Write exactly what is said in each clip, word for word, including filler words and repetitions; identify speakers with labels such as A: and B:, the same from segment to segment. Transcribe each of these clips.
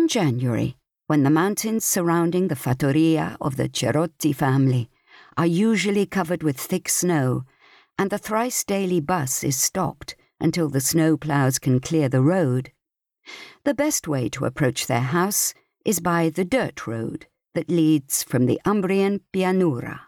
A: In January, when the mountains surrounding the fattoria of the Cerotti family are usually covered with thick snow, and the thrice-daily bus is stopped until the snow ploughs can clear the road, the best way to approach their house is by the dirt road that leads from the Umbrian Pianura.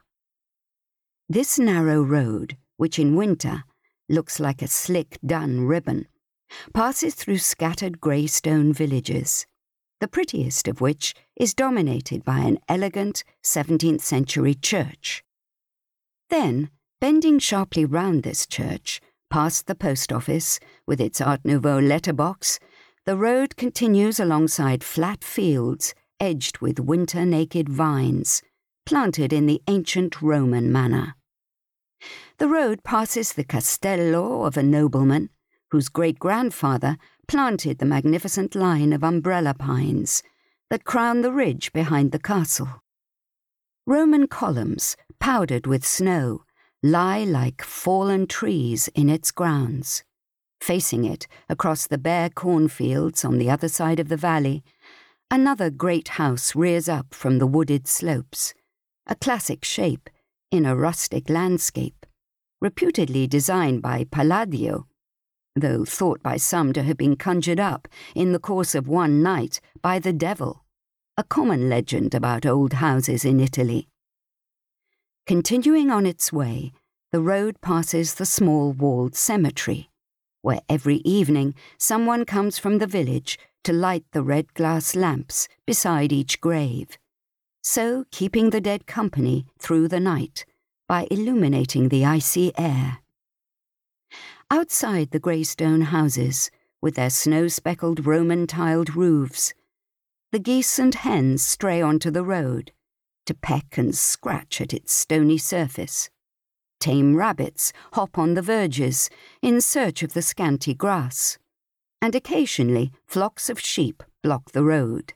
A: This narrow road, which in winter looks like a slick dun ribbon, passes through scattered grey stone villages, the prettiest of which is dominated by an elegant seventeenth century church. Then, bending sharply round this church, past the post office with its Art Nouveau letterbox, the road continues alongside flat fields edged with winter-naked vines, planted in the ancient Roman manner. The road passes the castello of a nobleman whose great-grandfather planted the magnificent line of umbrella pines that crown the ridge behind the castle. Roman columns, powdered with snow, lie like fallen trees in its grounds. Facing it, across the bare cornfields on the other side of the valley, another great house rears up from the wooded slopes, a classic shape in a rustic landscape, reputedly designed by Palladio, though thought by some to have been conjured up in the course of one night by the devil, a common legend about old houses in Italy. Continuing on its way, the road passes the small walled cemetery, where every evening someone comes from the village to light the red glass lamps beside each grave, so keeping the dead company through the night by illuminating the icy air. Outside the grey stone houses, with their snow-speckled Roman-tiled roofs, the geese and hens stray onto the road to peck and scratch at its stony surface. Tame rabbits hop on the verges in search of the scanty grass, and occasionally flocks of sheep block the road.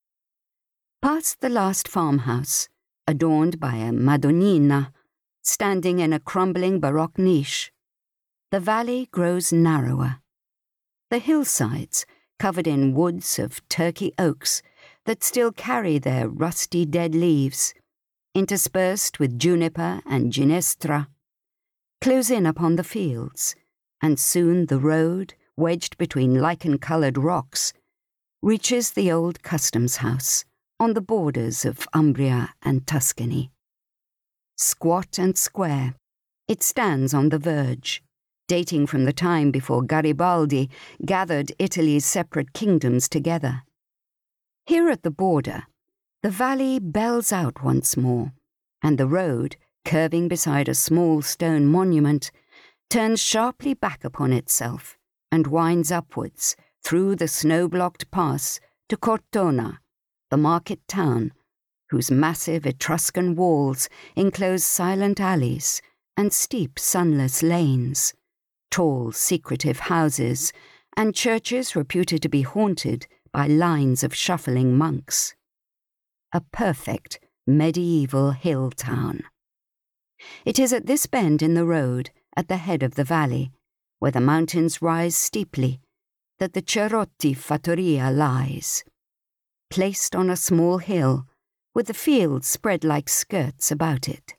A: Past the last farmhouse, adorned by a Madonnina, standing in a crumbling Baroque niche, the valley grows narrower. The hillsides, covered in woods of turkey oaks that still carry their rusty dead leaves, interspersed with juniper and ginestra, close in upon the fields, and soon the road, wedged between lichen-coloured rocks, reaches the old customs house on the borders of Umbria and Tuscany. Squat and square, it stands on the verge, dating from the time before Garibaldi gathered Italy's separate kingdoms together. Here at the border, the valley bells out once more, and the road, curving beside a small stone monument, turns sharply back upon itself and winds upwards through the snow-blocked pass to Cortona, the market town, whose massive Etruscan walls enclose silent alleys and steep sunless lanes, tall secretive houses, and churches reputed to be haunted by lines of shuffling monks. A perfect medieval hill town. It is at this bend in the road, at the head of the valley, where the mountains rise steeply, that the Cerotti fattoria lies, placed on a small hill, with the fields spread like skirts about it.